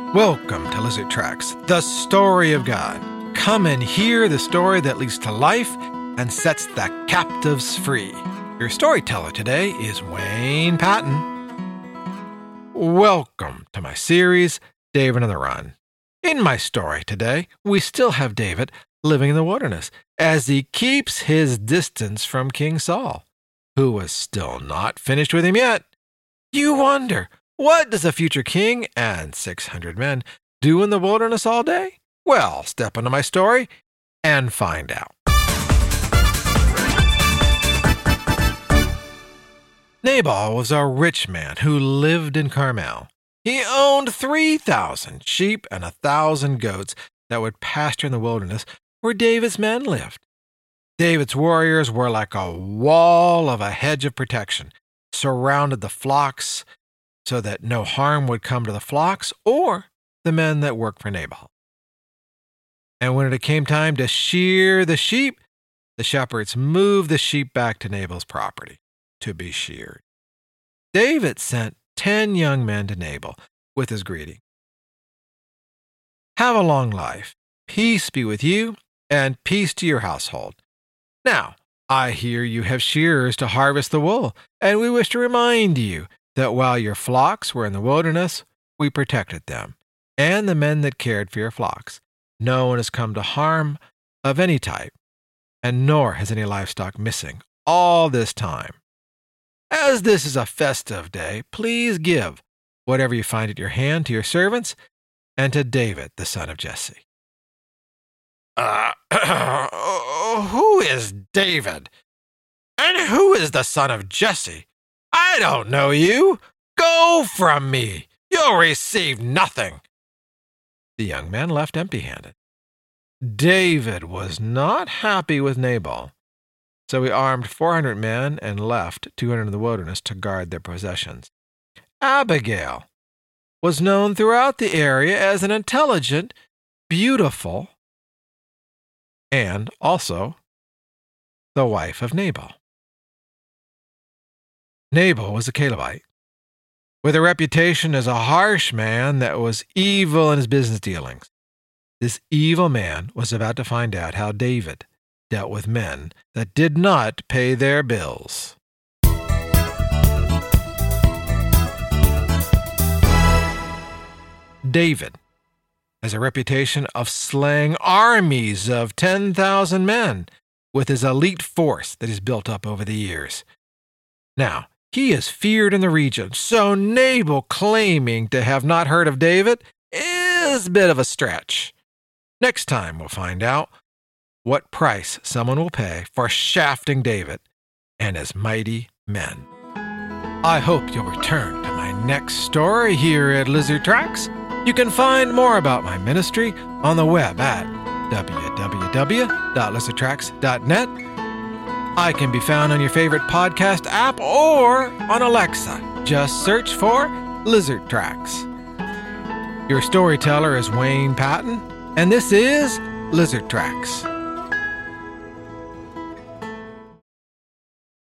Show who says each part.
Speaker 1: Welcome to Lizard Tracks, the story of God. Come and hear the story that leads to life and sets the captives free. Your storyteller today is Wayne Patton. Welcome to my series, David on the Run. In my story today, we still have David living in the wilderness as he keeps his distance from King Saul, who was still not finished with him yet. You wonder, what does a future king and 600 men do in the wilderness all day? Well, step into my story and find out. Nabal was a rich man who lived in Carmel. He owned 3,000 sheep and 1,000 goats that would pasture in the wilderness where David's men lived. David's warriors were like a wall of a hedge of protection, surrounded the flocks so that no harm would come to the flocks or the men that worked for Nabal. And when it came time to shear the sheep, the shepherds moved the sheep back to Nabal's property to be sheared. David sent 10 young men to Nabal with his greeting. Have a long life. Peace be with you, and peace to your household. Now, I hear you have shearers to harvest the wool, and we wish to remind you that while your flocks were in the wilderness, we protected them, and the men that cared for your flocks. No one has come to harm of any type, and nor has any livestock missing all this time. As this is a festive day, please give whatever you find at your hand to your servants and to David, the son of Jesse. Who is David? And who is the son of Jesse? I don't know you. Go from me. You'll receive nothing. The young man left empty-handed. David was not happy with Nabal, so he armed 400 men and left 200 in the wilderness to guard their possessions. Abigail was known throughout the area as an intelligent, beautiful, and also the wife of Nabal. Nabal was a Calebite, with a reputation as a harsh man that was evil in his business dealings. This evil man was about to find out how David dealt with men that did not pay their bills. David has a reputation of slaying armies of 10,000 men with his elite force that he's built up over the years. Now, he is feared in the region, so Nabal claiming to have not heard of David is a bit of a stretch. Next time we'll find out what price someone will pay for shafting David and his mighty men. I hope you'll return to my next story here at Lizard Tracks. You can find more about my ministry on the web at www.lizardtracks.net. I can be found on your favorite podcast app or on Alexa. Just search for Lizard Tracks. Your storyteller is Wayne Patton, and this is Lizard Tracks.